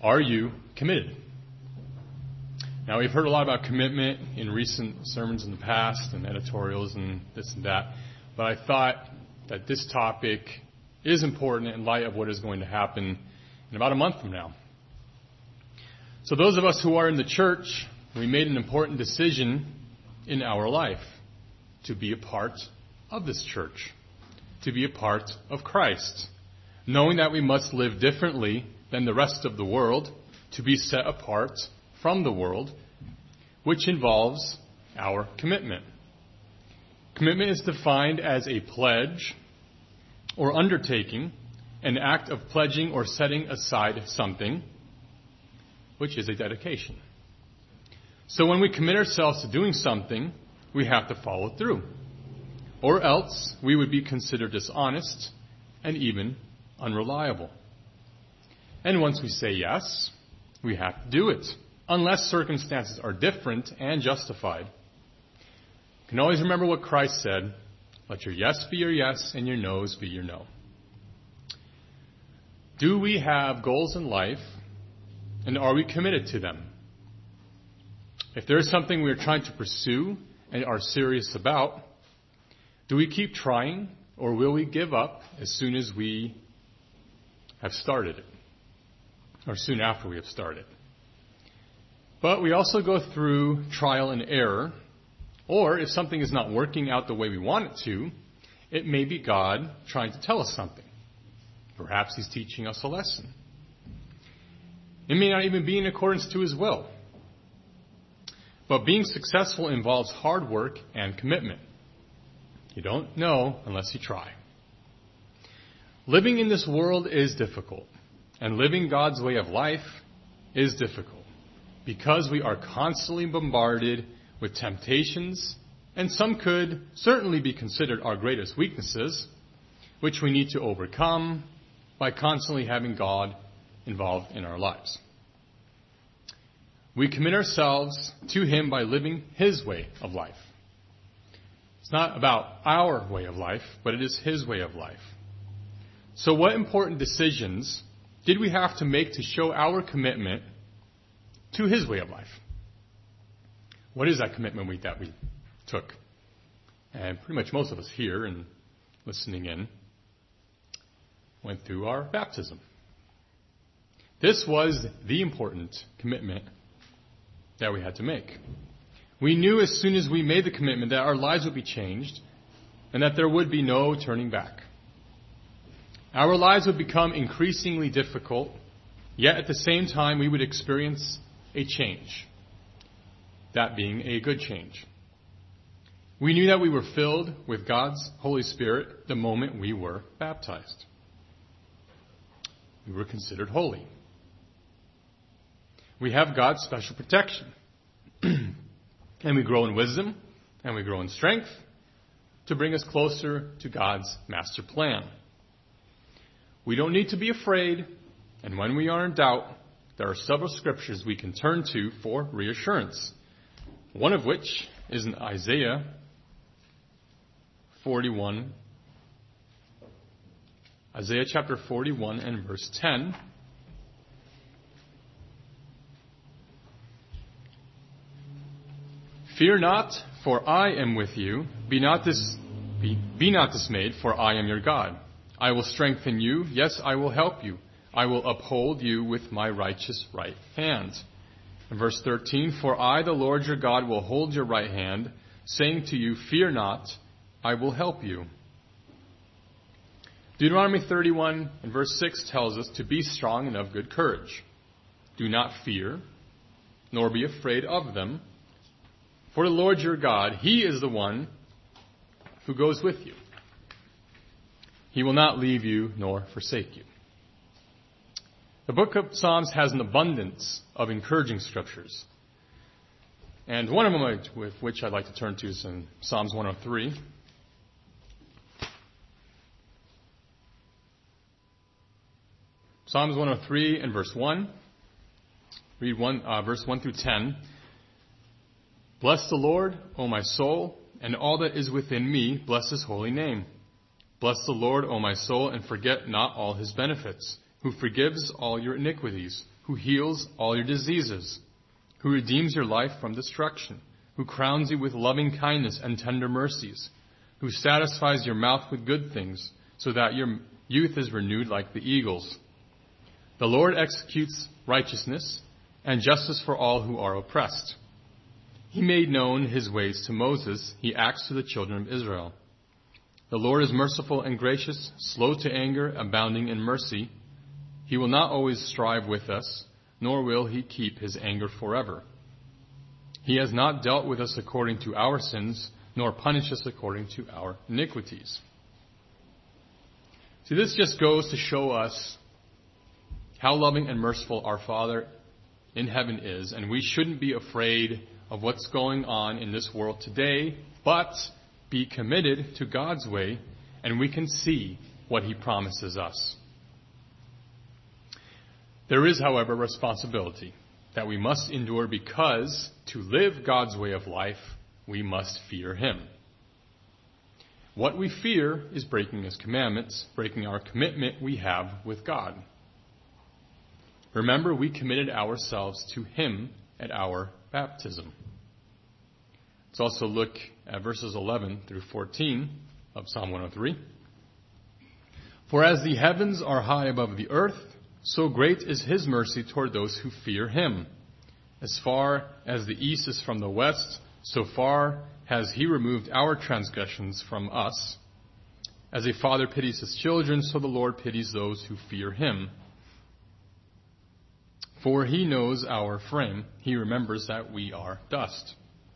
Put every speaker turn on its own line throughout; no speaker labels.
Are you committed? Now, we've heard a lot about commitment in recent sermons in the past and editorials and this and that, but I thought that this topic is important in light of what is going to happen in about a month from now. So those of us who are in the church, we made an important decision in our life to be a part of this church, to be a part of Christ, knowing that we must live differently than the rest of the world, to be set apart from the world, which involves our commitment. Commitment is defined as a pledge or undertaking, an act of pledging or setting aside something, which is a dedication. So when we commit ourselves to doing something, we have to follow through, or else we would be considered dishonest and even unreliable. And once we say yes, we have to do it, unless circumstances are different and justified. You can always remember what Christ said, let your yes be your yes and your no's be your no. Do we have goals in life, and are we committed to them? If there is something we are trying to pursue and are serious about, do we keep trying, or will we give up as soon as we have started it, or soon after we have started? But we also go through trial and error, or if something is not working out the way we want it to, it may be God trying to tell us something. Perhaps He's teaching us a lesson. It may not even be in accordance to His will. But being successful involves hard work and commitment. You don't know unless you try. Living in this world is difficult, and living God's way of life is difficult because we are constantly bombarded with temptations, and some could certainly be considered our greatest weaknesses, which we need to overcome by constantly having God involved in our lives. We commit ourselves to Him by living His way of life. It's not about our way of life, but it is His way of life. So what important decisions did we have to make to show our commitment to His way of life? What is that commitment that we took? And pretty much most of us here and listening in went through our baptism. This was the important commitment that we had to make. We knew as soon as we made the commitment that our lives would be changed and that there would be no turning back. Our lives would become increasingly difficult, yet at the same time we would experience a change, that being a good change. We knew that we were filled with God's Holy Spirit the moment we were baptized. We were considered holy. We have God's special protection. And we grow in wisdom and we grow in strength to bring us closer to God's master plan. We don't need to be afraid, and when we are in doubt, there are several scriptures we can turn to for reassurance. One of which is in Isaiah 41. Isaiah chapter 41 and verse 10. Fear not, for I am with you. Be not dismayed, for I am your God. I will strengthen you. Yes, I will help you. I will uphold you with my righteous right hand. In verse 13, for I, the Lord your God, will hold your right hand, saying to you, fear not, I will help you. Deuteronomy 31 and verse 6 tells us to be strong and of good courage. Do not fear, nor be afraid of them. For the Lord your God, He is the one who goes with you. He will not leave you nor forsake you. The book of Psalms has an abundance of encouraging scriptures. And one of them with which I'd like to turn to is in Psalms 103. Psalms 103 and verse 1. Read verse 1 through 10. Bless the Lord, O my soul, and all that is within me, bless His holy name. Bless the Lord, O my soul, and forget not all His benefits, who forgives all your iniquities, who heals all your diseases, who redeems your life from destruction, who crowns you with loving kindness and tender mercies, who satisfies your mouth with good things, so that your youth is renewed like the eagles. The Lord executes righteousness and justice for all who are oppressed. He made known his ways to Moses. He acts to the children of Israel. The Lord is merciful and gracious, slow to anger, abounding in mercy. He will not always strive with us, nor will he keep his anger forever. He has not dealt with us according to our sins, nor punished us according to our iniquities. See, this just goes to show us how loving and merciful our Father in heaven is, and we shouldn't be afraid of what's going on in this world today, but be committed to God's way, and we can see what he promises us. There is, however, a responsibility that we must endure, because to live God's way of life, we must fear him. What we fear is breaking his commandments, breaking our commitment we have with God. Remember, we committed ourselves to him at our baptism. Let's also look at verses 11 through 14 of Psalm 103. For as the heavens are high above the earth, so great is his mercy toward those who fear him. As far as the east is from the west, so far has he removed our transgressions from us. As a father pities his children, so the Lord pities those who fear him. For he knows our frame. He remembers that we are dust.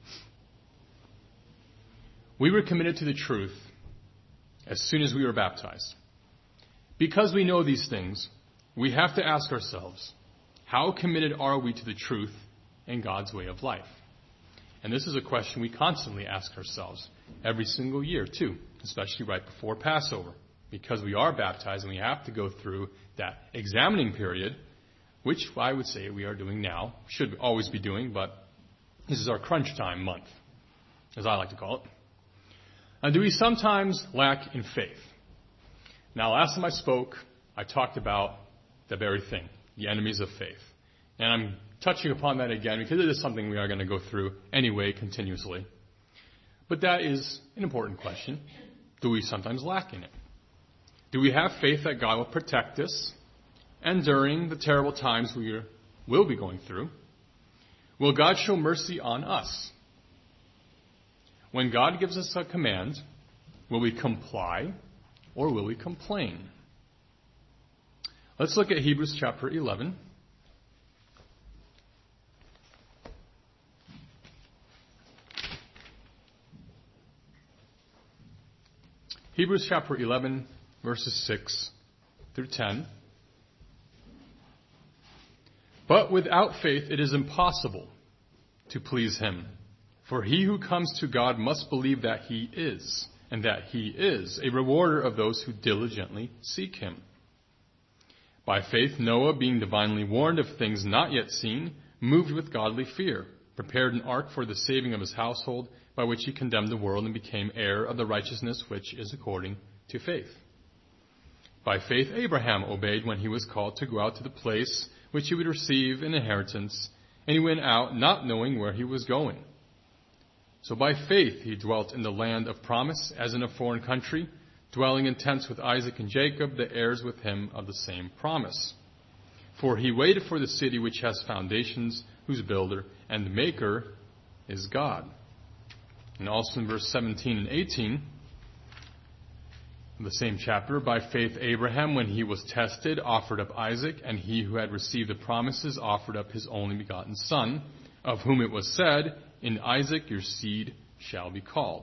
We were committed to the truth as soon as we were baptized. Because we know these things, we have to ask ourselves, how committed are we to the truth and God's way of life? And this is a question we constantly ask ourselves every single year, too, especially right before Passover, because we are baptized and we have to go through that examining period, which I would say we are doing now, should always be doing, but this is our crunch time month, as I like to call it. And do we sometimes lack in faith? Now, last time I spoke, I talked about the very thing, the enemies of faith. And I'm touching upon that again because it is something we are going to go through anyway, continuously. But that is an important question. Do we sometimes lack in it? Do we have faith that God will protect us? And during the terrible times we will be going through, will God show mercy on us? When God gives us a command, will we comply or will we complain? Let's look at Hebrews chapter 11. Hebrews chapter 11, verses 6 through 10. But without faith it is impossible to please him. For he who comes to God must believe that he is, and that he is a rewarder of those who diligently seek him. By faith Noah, being divinely warned of things not yet seen, moved with godly fear, prepared an ark for the saving of his household, by which he condemned the world and became heir of the righteousness which is according to faith. By faith Abraham obeyed when he was called to go out to the place which he would receive an inheritance, and he went out not knowing where he was going. So by faith he dwelt in the land of promise, as in a foreign country, dwelling in tents with Isaac and Jacob, the heirs with him of the same promise. For he waited for the city which has foundations, whose builder and maker is God. And also in verse 17 and 18 of the same chapter, by faith Abraham, when he was tested, offered up Isaac, and he who had received the promises offered up his only begotten son, of whom it was said, in Isaac your seed shall be called.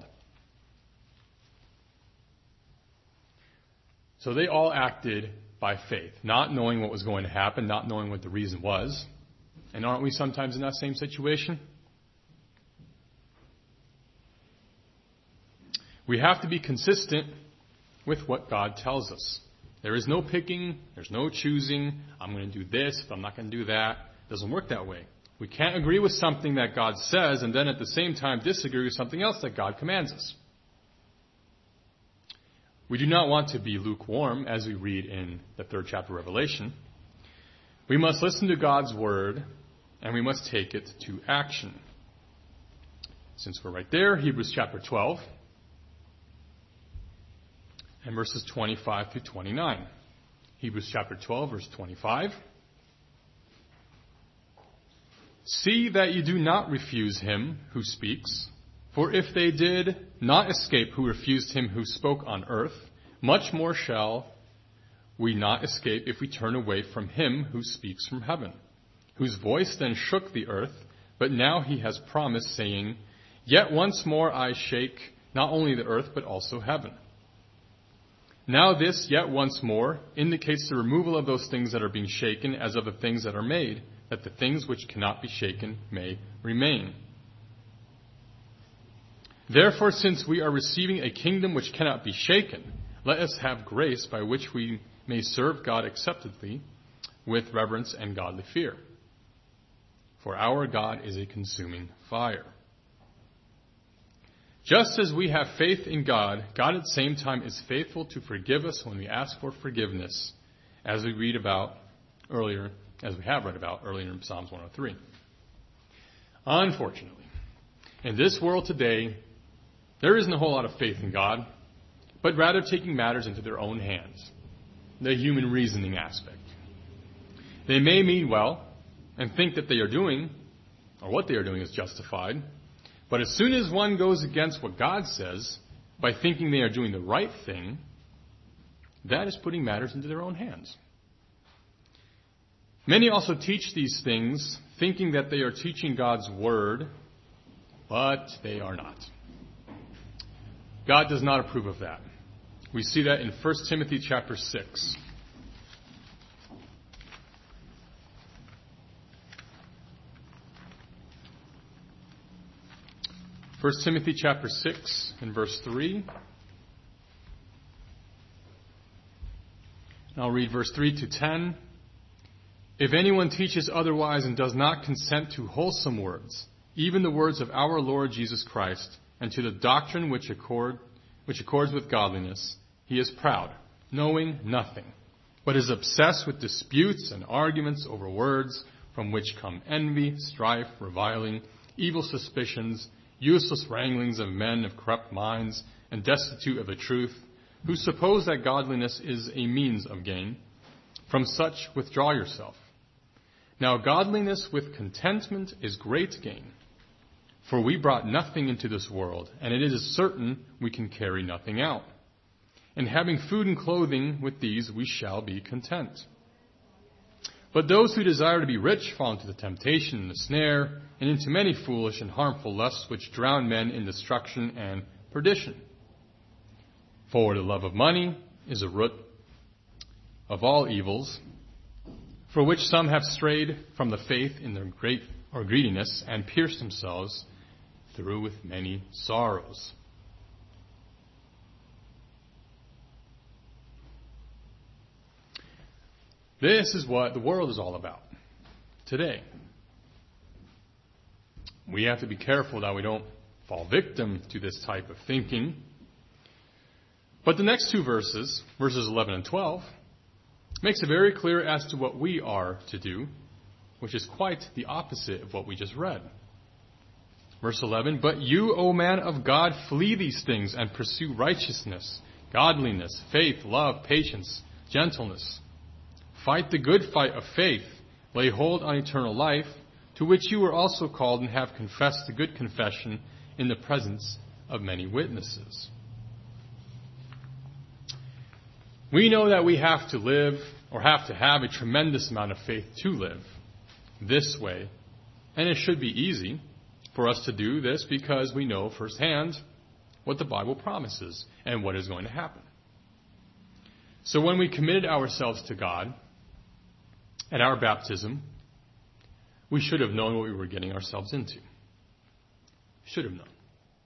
So they all acted by faith, not knowing what was going to happen, not knowing what the reason was. And aren't we sometimes in that same situation? We have to be consistent with what God tells us. There is no picking, there's no choosing, I'm going to do this, but I'm not going to do that. It doesn't work that way. We can't agree with something that God says and then at the same time disagree with something else that God commands us. We do not want to be lukewarm, as we read in the 3rd chapter of Revelation. We must listen to God's word, and we must take it to action. Since we're right there, Hebrews chapter 12, and verses 25 through 29. Hebrews chapter 12, verse 25. See that you do not refuse him who speaks, for if they did not escape who refused him who spoke on earth, much more shall we not escape if we turn away from him who speaks from heaven, whose voice then shook the earth, but now he has promised, saying, Yet once more I shake not only the earth, but also heaven. Now this, yet once more, indicates the removal of those things that are being shaken as of the things that are made, that the things which cannot be shaken may remain. Therefore, since we are receiving a kingdom which cannot be shaken, let us have grace by which we may serve God acceptably with reverence and godly fear. For our God is a consuming fire. Just as we have faith in God, God at the same time is faithful to forgive us when we ask for forgiveness, as we have read about earlier in Psalms 103. Unfortunately, in this world today, there isn't a whole lot of faith in God, but rather taking matters into their own hands, the human reasoning aspect. They may mean well and think that they are doing, or what they are doing is justified, but as soon as one goes against what God says by thinking they are doing the right thing, that is putting matters into their own hands. Many also teach these things thinking that they are teaching God's word, but they are not. God does not approve of that. We see that in 1 Timothy chapter 6. 1 Timothy chapter 6 and verse 3. And I'll read verse 3 to 10. If anyone teaches otherwise and does not consent to wholesome words, even the words of our Lord Jesus Christ, and to the doctrine which accords with godliness, he is proud, knowing nothing, but is obsessed with disputes and arguments over words, from which come envy, strife, reviling, evil suspicions, useless wranglings of men of corrupt minds, and destitute of the truth, who suppose that godliness is a means of gain. From such withdraw yourself. Now godliness with contentment is great gain. For we brought nothing into this world, and it is certain we can carry nothing out. And having food and clothing, with these we shall be content. But those who desire to be rich fall into the temptation and the snare, and into many foolish and harmful lusts which drown men in destruction and perdition. For the love of money is a root of all evils, for which some have strayed from the faith in their greediness, and pierced themselves through with many sorrows. This is what the world is all about today. We have to be careful that we don't fall victim to this type of thinking. But the next two verses, verses 11 and 12, makes it very clear as to what we are to do, which is quite the opposite of what we just read. Verse 11, But you, O man of God, flee these things and pursue righteousness, godliness, faith, love, patience, gentleness. Fight the good fight of faith. Lay hold on eternal life, to which you were also called and have confessed the good confession in the presence of many witnesses. We know that we have to live, or have to have, a tremendous amount of faith to live this way. And it should be easy for us to do this because we know firsthand what the Bible promises and what is going to happen. So when we committed ourselves to God at our baptism, we should have known what we were getting ourselves into. Should have known.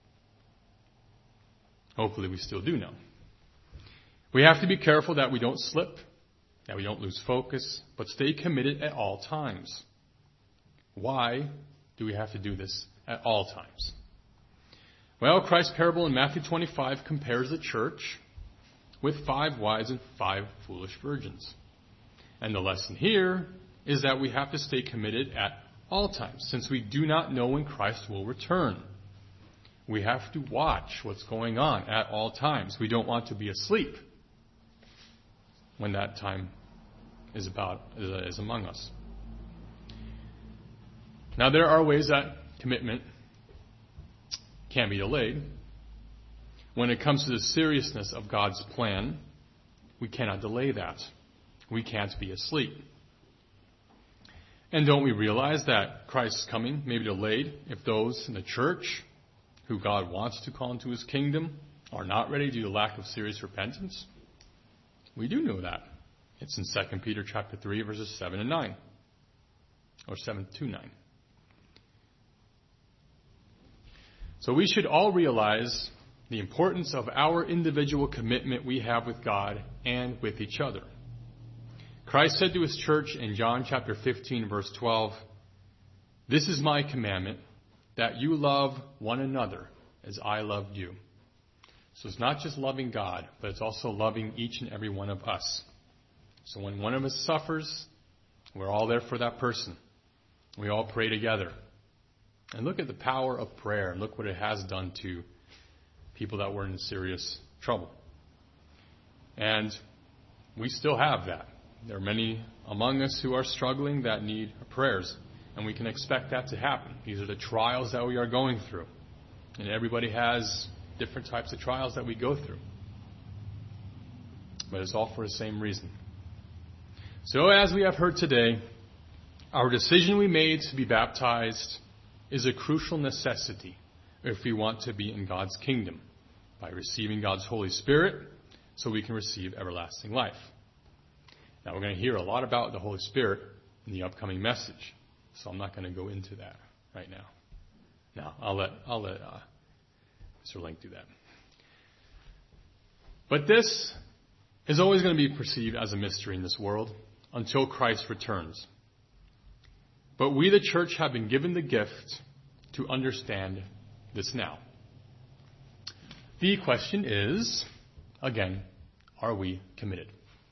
Hopefully we still do know. We have to be careful that we don't slip, that we don't lose focus, but stay committed at all times. Why do we have to do this at all times? Well, Christ's parable in Matthew 25 compares the church with 5 wise and 5 foolish virgins. And the lesson here is that we have to stay committed at all times, since we do not know when Christ will return. We have to watch what's going on at all times. We don't want to be asleep when that time is among us. Now, there are ways that commitment can be delayed. When it comes to the seriousness of God's plan, we cannot delay that. We can't be asleep. And don't we realize that Christ's coming may be delayed if those in the church who God wants to call into his kingdom are not ready due to lack of serious repentance? We do know that. It's in 2 Peter chapter 3, verses 7 and 9. Or 7 to 9. So we should all realize the importance of our individual commitment we have with God and with each other. Christ said to his church in John chapter 15, verse 12, "This is my commandment, that you love one another as I loved you." So it's not just loving God, but it's also loving each and every one of us. So when one of us suffers, we're all there for that person. We all pray together. And look at the power of prayer, and look what it has done to people that were in serious trouble. And we still have that. There are many among us who are struggling that need prayers, and we can expect that to happen. These are the trials that we are going through. And everybody has different types of trials that we go through. But it's all for the same reason. So as we have heard today, our decision we made to be baptized is a crucial necessity if we want to be in God's kingdom by receiving God's Holy Spirit so we can receive everlasting life. Now, we're going to hear a lot about the Holy Spirit in the upcoming message, so I'm not going to go into that right now. No, I'll let Mr. Link do that. But this is always going to be perceived as a mystery in this world until Christ returns. But we, the church, have been given the gift to understand this now. The question is, again, are we committed?